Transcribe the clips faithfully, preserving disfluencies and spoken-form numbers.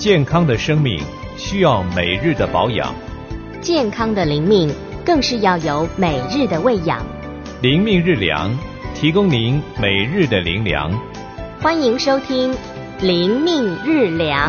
健康的生命需要每日的保养， 健康的灵命更是要有每日的喂养。 灵命日粮，提供您每日的灵粮。 欢迎收听灵命日粮。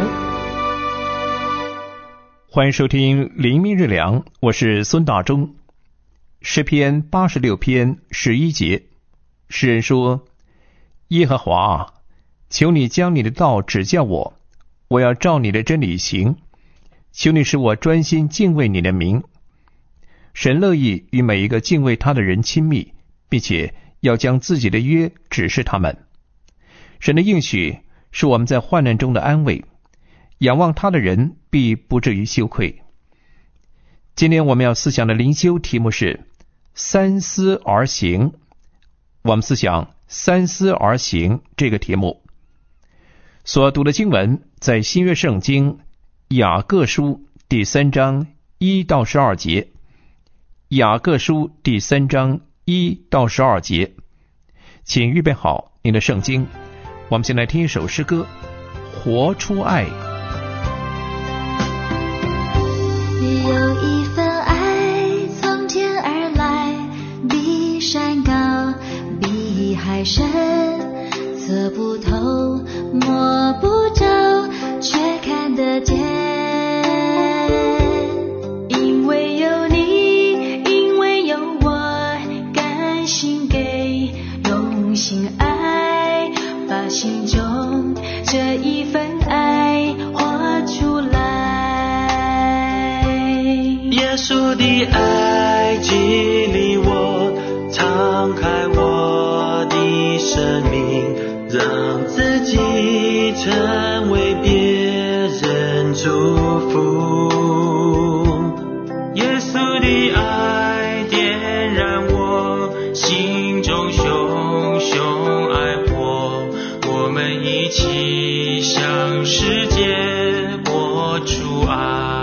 欢迎收听灵命日粮，我是孙大中。诗篇八十六篇十一节，诗人说：耶和华啊，求你将你的道指教我，我要照你的真理行。求你使我专心敬畏你的名。神乐意与每一个敬畏他的人亲密，并且要将自己的约指示他们。神的应许是我们在患难中的安慰，仰望他的人必不至于羞愧。今天我们要思想的灵修题目是三思而行。我们思想三思而行这个题目。所读的经文在新约圣经雅各书第三章一到十二节。雅各书第三章一到十二节，请预备好您的圣经。我们先来听一首诗歌，活出爱。 有一份爱从天而来，比山高，比海深，测不透，摸不着，却看得见。因为有你，因为有我，甘心给，用心爱，把心中这一份爱活出来。 耶稣的爱激励我，敞开我的生命，让自己成为别人祝福。耶稣的爱点燃我心中熊熊爱火，我们一起向世界播出爱。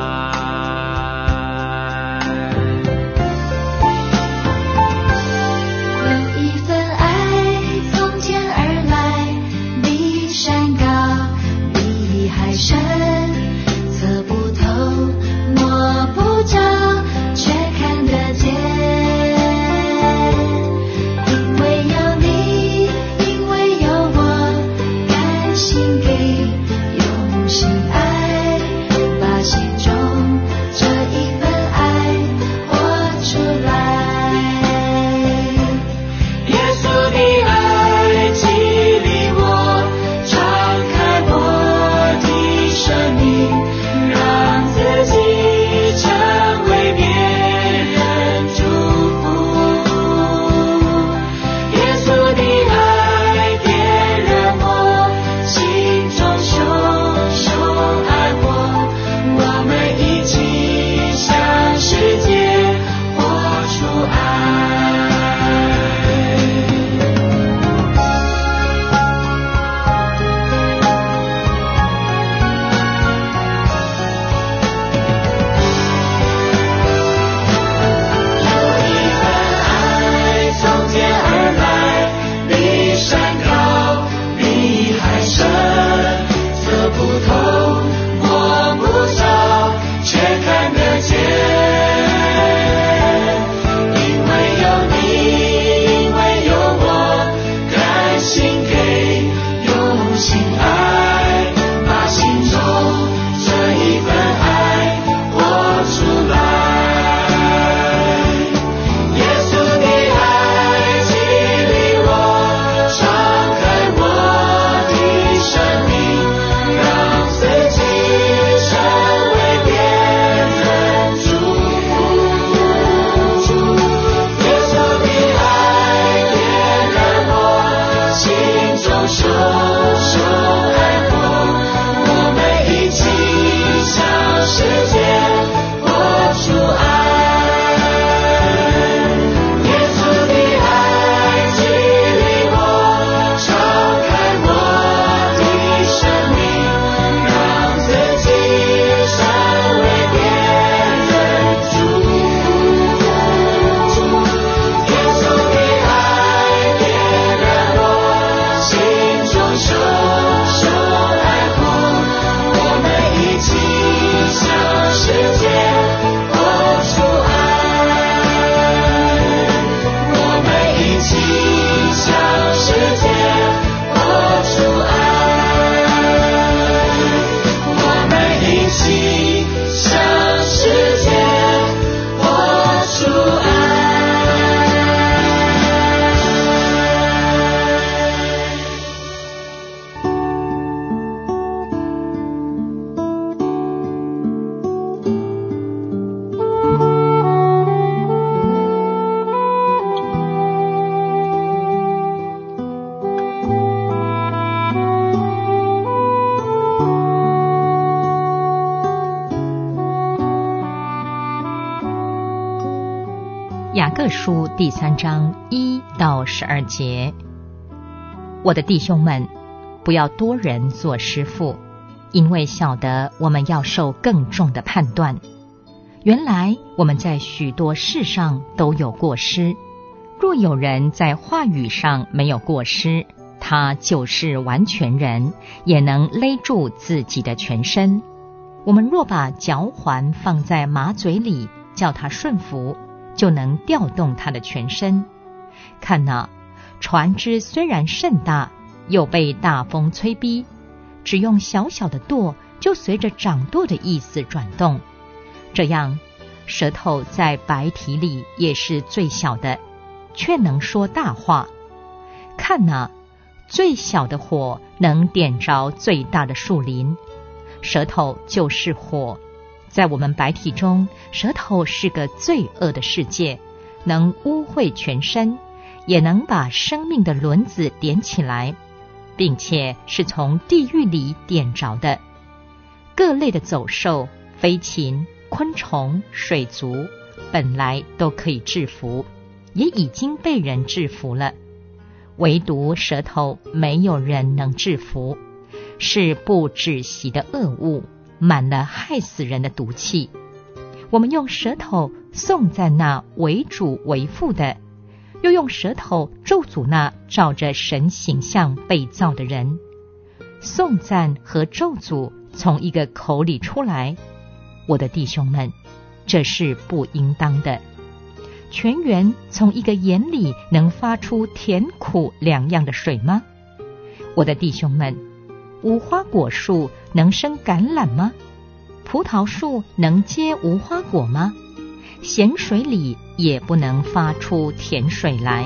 各书第三章一到十二节。我的弟兄们，不要多人做师傅，因为晓得我们要受更重的判断。原来我们在许多事上都有过失，若有人在话语上没有过失，他就是完全人，也能勒住自己的全身。我们若把嚼环放在马嘴里，叫它顺服，就能调动它的全身。看哪，船只虽然甚大，又被大风催逼，只用小小的舵，就随着掌舵的意思转动。这样，舌头在白体里也是最小的，却能说大话。看哪，最小的火能点着最大的树林。舌头就是火，在我们白体中，舌头是个罪恶的世界，能污秽全身，也能把生命的轮子点起来，并且是从地狱里点着的。各类的走兽、飞禽、昆虫、水族，本来都可以制服，也已经被人制服了，唯独舌头没有人能制服，是不止息的恶物，满了害死人的毒气。我们用舌头颂赞那为主为父的，又用舌头咒诅那照着神形象被造的人。颂赞和咒诅从一个口里出来，我的弟兄们，这是不应当的。泉源从一个眼里能发出甜苦两样的水吗？我的弟兄们，无花果树能生橄榄吗？葡萄树能结无花果吗？咸水里也不能发出甜水来。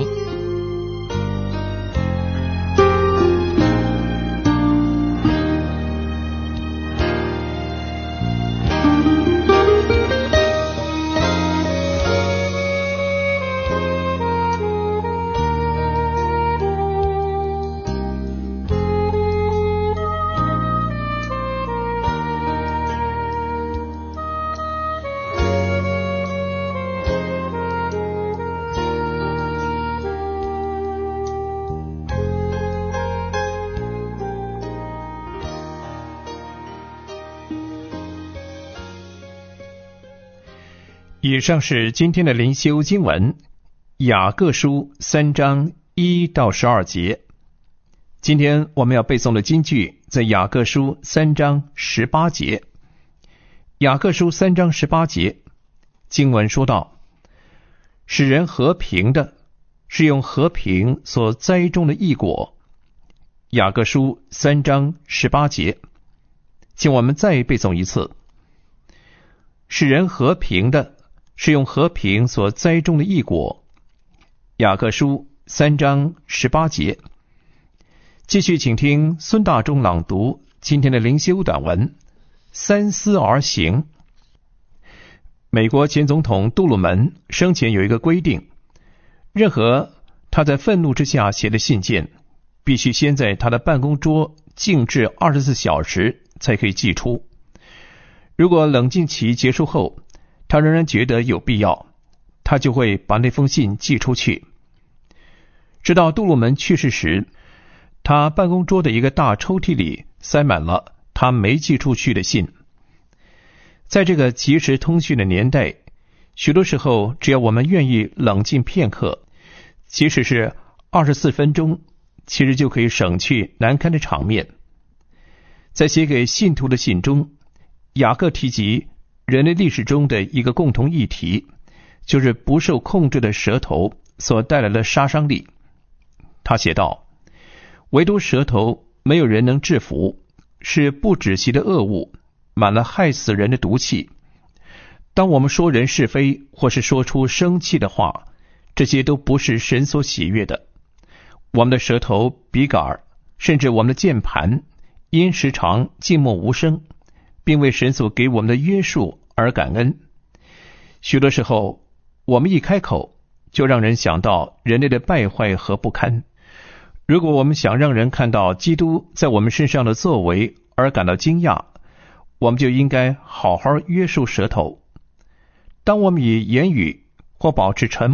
以上是今天的灵修经文，雅各书三章一到十二节。今天我们要背诵的金句在雅各书三章十八节。雅各书三章十八节，经文说到，使人和平的是用和平所栽种的义果。雅各书三章十八节，请我们再背诵一次。使人和平的是用和平所栽种的义果。雅各书三章十八节。继续请听孙大中朗读今天的灵修短文，三思而行。美国前总统杜鲁门生前有一个规定，任何他在愤怒之下写的信件，必须先在他的办公桌静置二十四小时才可以寄出。如果冷静期结束后，他仍然觉得有必要，他就会把那封信寄出去。直到杜鲁门去世时，他办公桌的一个大抽屉里塞满了他没寄出去的信。在这个即时通讯的年代，许多时候只要我们愿意冷静片刻，即使是二十四分钟，其实就可以省去难堪的场面。在写给信徒的信中，雅各提及人类历史中的一个共同议题，就是不受控制的舌头所带来的杀伤力。他写道，唯独舌头没有人能制服，是不止息的恶物，满了害死人的毒气。当我们说人是非，或是说出生气的话，这些都不是神所喜悦的。我们的舌头、笔杆，甚至我们的键盘，因时常静默无声，并为神所给我们的约束而感恩。许多时候，我们一开口，就让人想到人类的败坏和不堪。如果我们想让人看到基督在我们身上的作为而感到惊讶，我们就应该好好约束舌头。当我们以言语或保持沉默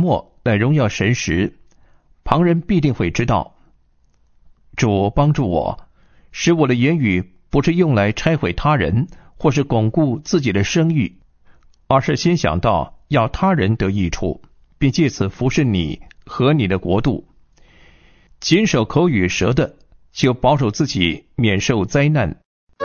乃荣耀神时，旁人必定会知道。主帮助我，使我的言语不是用来拆毁他人，或是巩固自己的声誉，而是先想到要他人得益处，并借此服侍你和你的国度。谨守口与舌的，就保守自己免受灾难。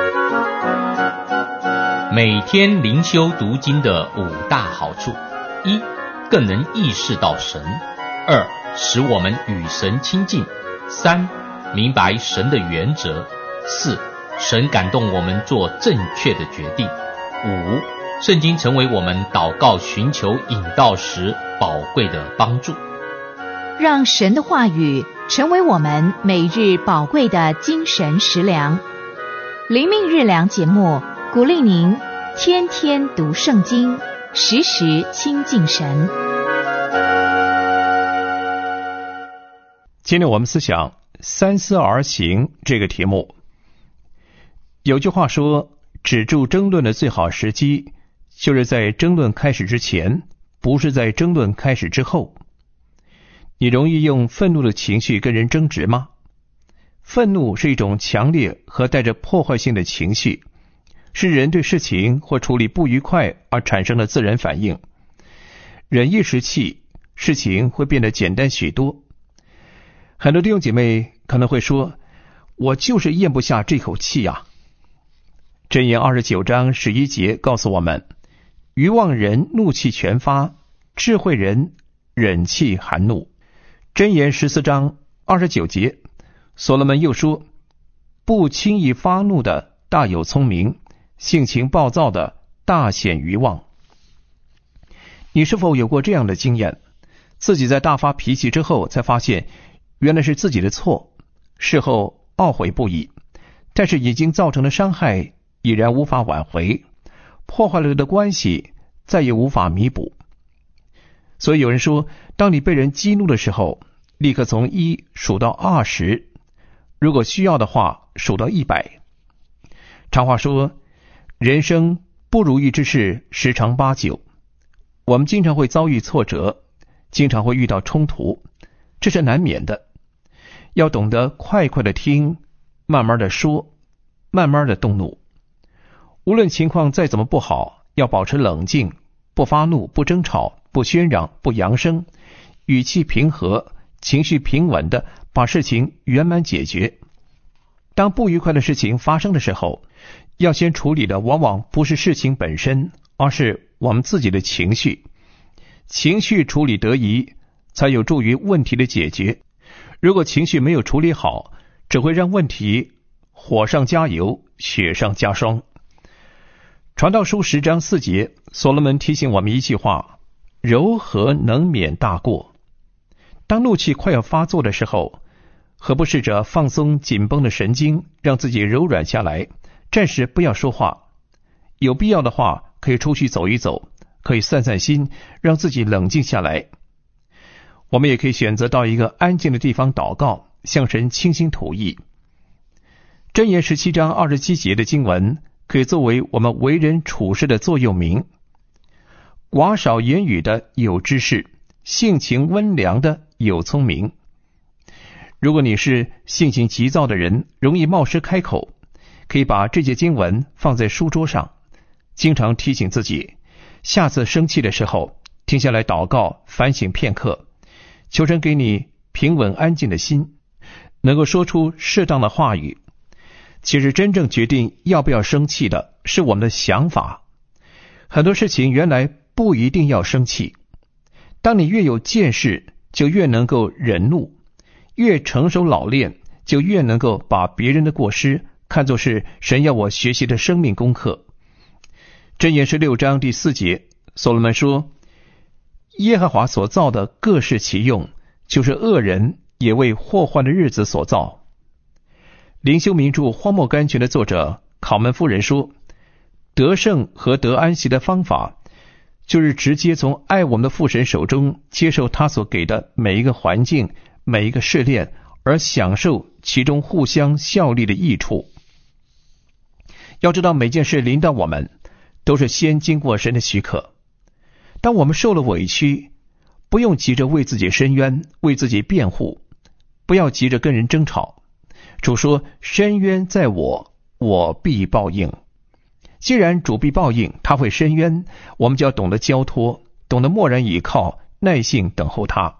每天灵修读经的五大好处：一、更能意识到神；二、使我们与神亲近；三、明白神的原则；四、神感动我们做正确的决定；五、圣经成为我们祷告寻求引导时宝贵的帮助。 让神的话语成为我们每日宝贵的精神食粮。灵命日粮节目鼓励您天天读圣经，时时亲近神。 今天我们思想三思而行这个题目。有句话说，止住争论的最好时机就是在争论开始之前，不是在争论开始之后。你容易用愤怒的情绪跟人争执吗？愤怒是一种强烈和带着破坏性的情绪，是人对事情或处理不愉快而产生的自然反应。忍一时气，事情会变得简单许多。很多弟兄姐妹可能会说，我就是咽不下这口气呀。箴言二十九章十一节告诉我们，愚妄人怒气全发，智慧人忍气含怒。箴言十四章二十九节，所罗门又说，不轻易发怒的大有聪明，性情暴躁的大显愚妄。你是否有过这样的经验，自己在大发脾气之后才发现原来是自己的错，事后懊悔不已，但是已经造成的伤害已然无法挽回，破坏了的关系再也无法弥补。所以有人说，当你被人激怒的时候，立刻从一数到二十，如果需要的话，数到一百。常话说，人生不如意之事十常八九。我们经常会遭遇挫折，经常会遇到冲突，这是难免的。要懂得快快的听，慢慢的说，慢慢的动怒。无论情况再怎么不好，要保持冷静，不发怒，不争吵，不喧嚷，不扬声，语气平和，情绪平稳的把事情圆满解决。当不愉快的事情发生的时候，要先处理的往往不是事情本身，而是我们自己的情绪。情绪处理得宜，才有助于问题的解决。如果情绪没有处理好，只会让问题火上加油，雪上加霜。传道书十章四节，所罗门提醒我们一句话：柔和能免大过。当怒气快要发作的时候，何不试着放松紧绷的神经，让自己柔软下来，暂时不要说话。有必要的话，可以出去走一走，可以散散心，让自己冷静下来。我们也可以选择到一个安静的地方祷告，向神倾心吐意。箴言十七章二十七节的经文可以作为我们为人处事的座右铭。寡少言语的有知识，性情温良的有聪明。如果你是性情急躁的人，容易冒失开口，可以把这节经文放在书桌上，经常提醒自己，下次生气的时候停下来祷告，反省片刻，求神给你平稳安静的心，能够说出适当的话语。其实真正决定要不要生气的是我们的想法。很多事情原来不一定要生气。当你越有见识，就越能够忍怒，越成熟老练，就越能够把别人的过失看作是神要我学习的生命功课。箴言十六章第四节，所罗门说，耶和华所造的各是其用，就是恶人也为祸患的日子所造。灵修名著《荒漠甘泉》的作者考门夫人说，得胜和得安息的方法，就是直接从爱我们的父神手中接受他所给的每一个环境，每一个试炼，而享受其中互相效力的益处。要知道，每件事临到我们，都是先经过神的许可。当我们受了委屈， 不用急着为自己申冤，为自己辩护，不要急着跟人争吵。主说：申冤在我，我必报应。既然主必报应，他会申冤，我们就要懂得交托，懂得默然倚靠，耐性等候他。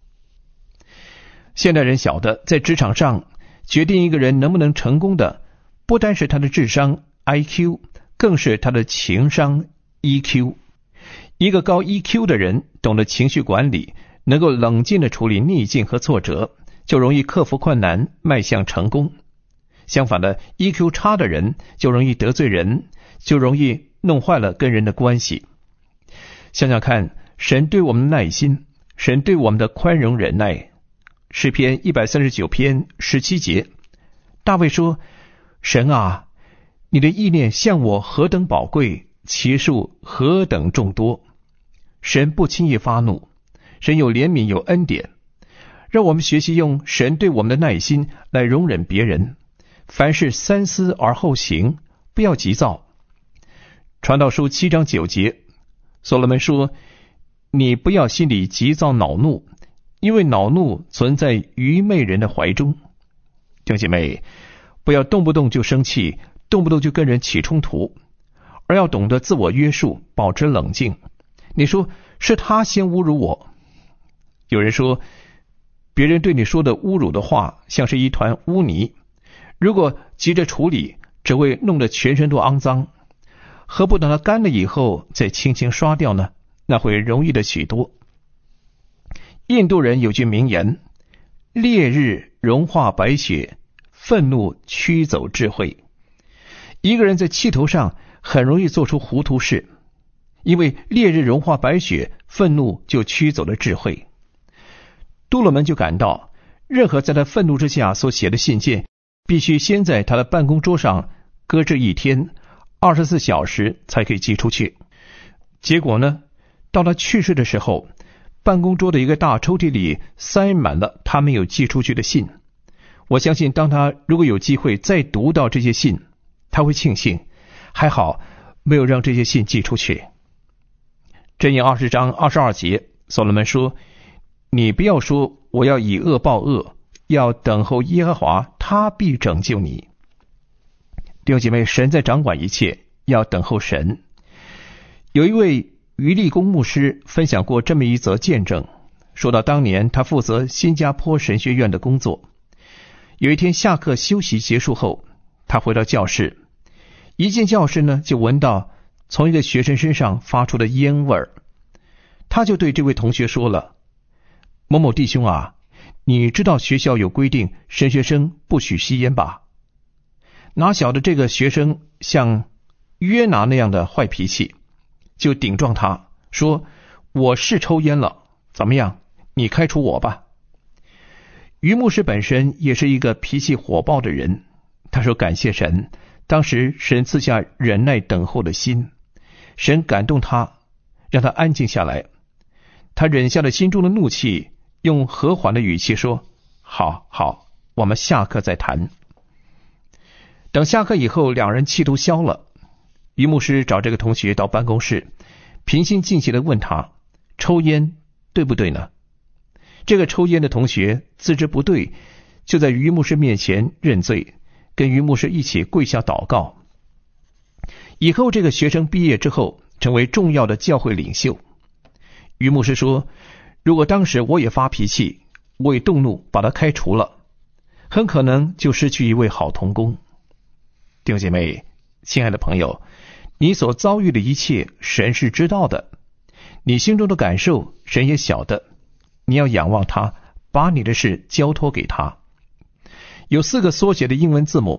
现代人晓得，在职场上决定一个人能不能成功的，不单是他的智商 I Q， 更是他的情商 E Q。 一个高 E Q 的人懂得情绪管理，能够冷静地处理逆境和挫折，就容易克服困难，迈向成功。相反的， E Q 差的人就容易得罪人，就容易弄坏了跟人的关系。想想看，神对我们的耐心，神对我们的宽容忍耐。诗篇一百三十九篇十七节，大卫说：神啊，你的意念向我何等宝贵，其数何等众多。神不轻易发怒，神有怜悯有恩典，让我们学习用神对我们的耐心来容忍别人。凡事三思而后行，不要急躁。传道书七章九节，所罗门说：你不要心里急躁恼怒，因为恼怒存在愚昧人的怀中。弟兄姐妹，不要动不动就生气，动不动就跟人起冲突，而要懂得自我约束，保持冷静。你说是他先侮辱我。有人说，别人对你说的侮辱的话像是一团污泥，如果急着处理，只会弄得全身都肮脏，何不等它干了以后再轻轻刷掉呢？那会容易的许多。印度人有句名言：烈日融化白雪，愤怒驱走智慧。一个人在气头上很容易做出糊涂事，因为烈日融化白雪，愤怒就驱走了智慧。杜勒门就感到，任何在他愤怒之下所写的信件，必须先在他的办公桌上搁置一天，二十四小时才可以寄出去。结果呢，到他去世的时候，办公桌的一个大抽屉里塞满了他没有寄出去的信。我相信当他如果有机会再读到这些信，他会庆幸还好没有让这些信寄出去。箴言二十章二十二节，所罗门说：你不要说我要以恶报恶，要等候耶和华，他必拯救你。弟兄姐妹，神在掌管一切，要等候神。有一位余立功牧师分享过这么一则见证，说到当年他负责新加坡神学院的工作。有一天下课休息结束后，他回到教室，一进教室呢，就闻到从一个学生身上发出的烟味儿。他就对这位同学说了：某某弟兄啊，你知道学校有规定神学生不许吸烟吧？哪晓得这个学生像约拿那样的坏脾气，就顶撞他说：我是抽烟了，怎么样，你开除我吧。于牧师本身也是一个脾气火爆的人，他说感谢神，当时神赐下忍耐等候的心，神感动他，让他安静下来。他忍下了心中的怒气，用和缓的语气说：好好，我们下课再谈。等下课以后，两人气都消了。于牧师找这个同学到办公室，平心静气地问他：抽烟对不对呢？这个抽烟的同学自知不对，就在于牧师面前认罪，跟于牧师一起跪下祷告。以后这个学生毕业之后，成为重要的教会领袖。于牧师说：如果当时我也发脾气，我也动怒把他开除了，很可能就失去一位好同工。弟兄姐妹，亲爱的朋友，你所遭遇的一切，神是知道的，你心中的感受，神也晓得。你要仰望他，把你的事交托给他。有四个缩写的英文字母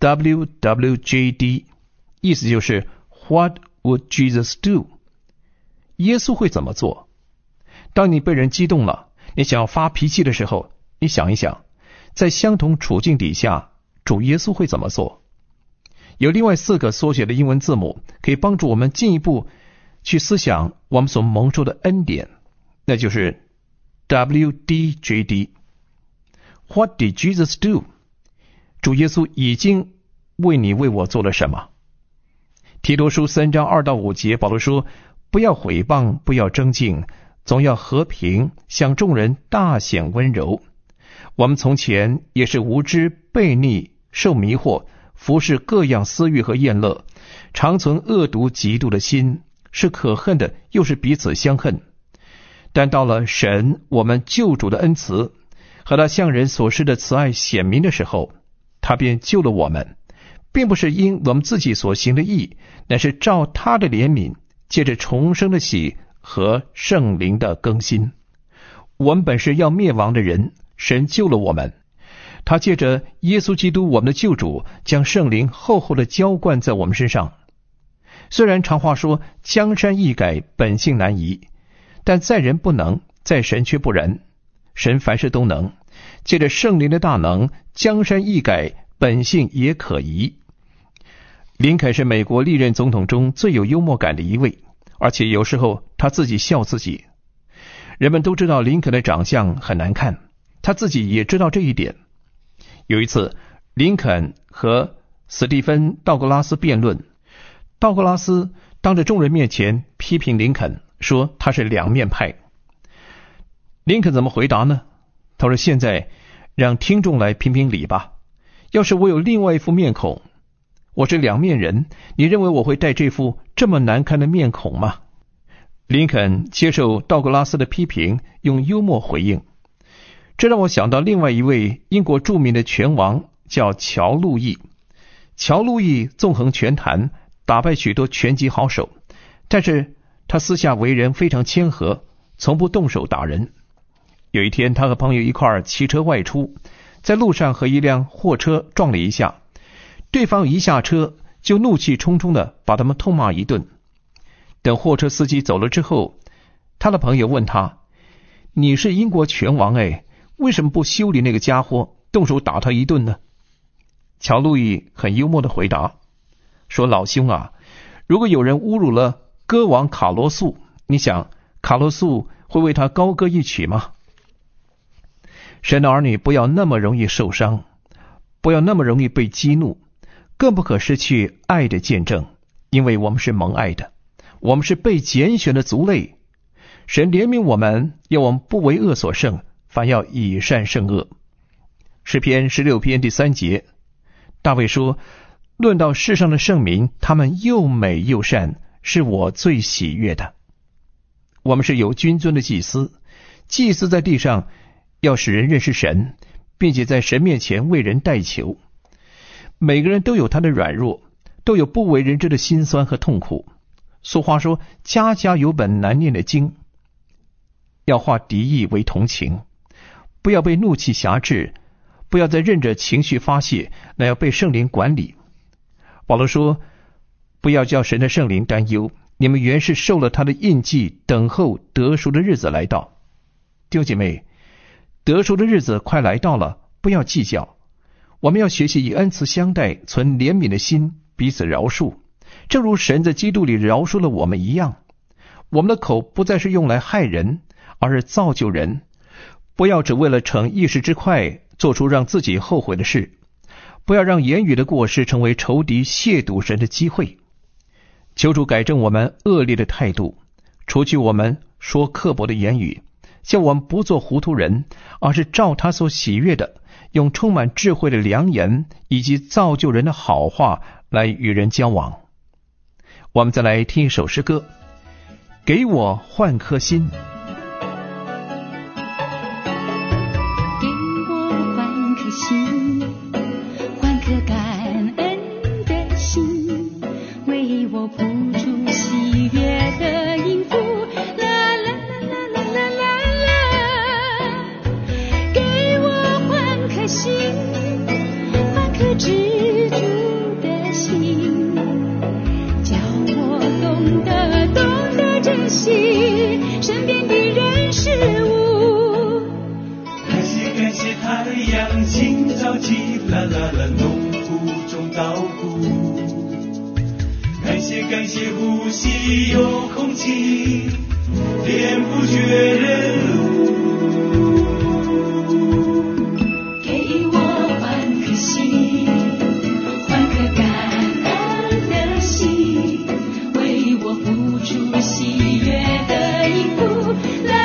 W W J D， 意思就是 What would Jesus do？ 耶稣会怎么做？当你被人激动了，你想要发脾气的时候，你想一想，在相同处境底下，主耶稣会怎么做？有另外四个缩写的英文字母，可以帮助我们进一步去思想我们所蒙受的恩典，那就是 W D J D。What did Jesus do？ 主耶稣已经为你为我做了什么？提多书三章二到五节，保罗说：不要毁谤，不要争竞， 总要和平，向众人大显温柔。我们从前也是无知、悖逆、受迷惑，服侍各样私欲和厌乐，常存恶毒嫉妒的心，是可恨的，又是彼此相恨。但到了神我们救主的恩慈和他向人所施的慈爱显明的时候，他便救了我们，并不是因我们自己所行的义，乃是照他的怜悯，借着重生的喜和圣灵的更新。我们本是要灭亡的人，神救了我们，他借着耶稣基督我们的救主，将圣灵厚厚的浇灌在我们身上。虽然常话说江山易改，本性难移，但在人不能，在神却不然。神凡事都能，借着圣灵的大能，江山易改，本性也可移。林肯是美国历任总统中最有幽默感的一位，而且有时候他自己笑自己。人们都知道林肯的长相很难看，他自己也知道这一点。有一次，林肯和史蒂芬·道格拉斯辩论，道格拉斯当着众人面前批评林肯，说他是两面派。林肯怎么回答呢？他说，现在让听众来评评理吧，要是我有另外一副面孔，我是两面人，你认为我会戴这副这么难看的面孔吗？林肯接受道格拉斯的批评，用幽默回应。这让我想到另外一位英国著名的拳王，叫乔路易。乔路易纵横拳坛，打败许多拳击好手，但是他私下为人非常谦和，从不动手打人。有一天，他和朋友一块儿骑车外出，在路上和一辆货车撞了一下，对方一下车就怒气冲冲的把他们痛骂一顿。等货车司机走了之后，他的朋友问他，你是英国拳王哎，为什么不修理那个家伙，动手打他一顿呢？乔路易很幽默的回答说，老兄啊，如果有人侮辱了歌王卡罗素，你想卡罗素会为他高歌一曲吗？神的儿女不要那么容易受伤，不要那么容易被激怒，更不可失去爱的见证，因为我们是蒙爱的，我们是被拣选的族类。神怜悯我们，要我们不为恶所胜，反要以善胜恶。诗篇十六篇第三节，大卫说，论到世上的圣民，他们又美又善，是我最喜悦的。我们是有君尊的祭司，祭司在地上要使人认识神，并且在神面前为人代求。每个人都有他的软弱，都有不为人知的辛酸和痛苦。俗话说，家家有本难念的经。要化敌意为同情，不要被怒气辖制，不要再任着情绪发泄，那要被圣灵管理。保罗说，不要叫神的圣灵担忧，你们原是受了他的印记，等候得赎的日子来到。弟兄姐妹，得赎的日子快来到了，不要计较。我们要学习以恩慈相待，存怜悯的心，彼此饶恕，正如神在基督里饶恕了我们一样。我们的口不再是用来害人，而是造就人。不要只为了逞一时之快，做出让自己后悔的事。不要让言语的过失成为仇敌亵渎神的机会。求主改正我们恶劣的态度，除去我们说刻薄的言语，叫我们不做糊涂人，而是照他所喜悦的，用充满智慧的良言以及造就人的好话来与人交往。我们再来听一首诗歌，给我换颗心。 给我换颗心，换颗感恩的心，为我谱出喜悦的音符。啦啦啦啦啦啦啦，给我换颗心，换颗知足的心，叫我懂得懂得珍惜身边的人事物。 感谢感谢太阳清早起，啦啦啦农夫种稻谷。感谢感谢呼吸有空气，连不绝人路。 给我换颗心，换颗感恩的心，为我付出喜悦的音符。啦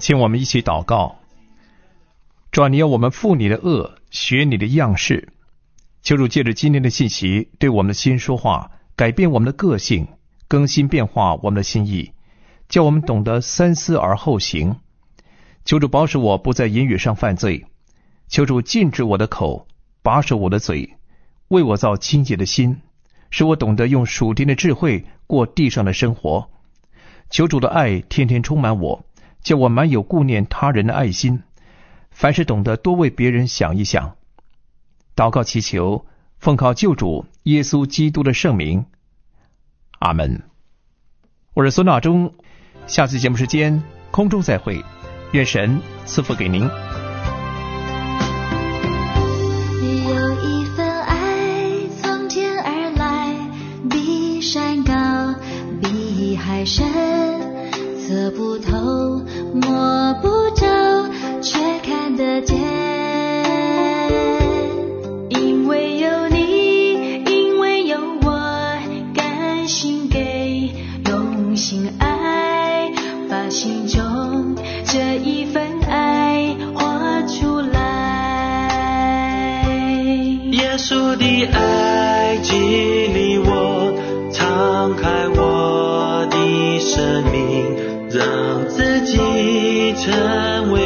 请我们一起祷告。主啊，你要我们负你的恶，学你的样式。求主借着今天的信息对我们的心说话，改变我们的个性，更新变化我们的心意，叫我们懂得三思而后行。求主保守我不在言语上犯罪，求主禁止我的口，把守我的嘴，为我造清洁的心，使我懂得用属天的智慧过地上的生活。求主的爱天天充满我，叫我满有顾念他人的爱心，凡事懂得多为别人想一想。祷告祈求，奉靠救主耶稣基督的圣名，阿们。我是孙大中，下次节目时间空中再会，愿神赐福给您。 有一份爱从天而来，比山高，比海深，测不透，摸不着，却看得见。因为有你，因为有我，甘心给，用心爱，把心中这一份爱活出来。 耶稣的爱激励我，敞开我的生命，让自己成为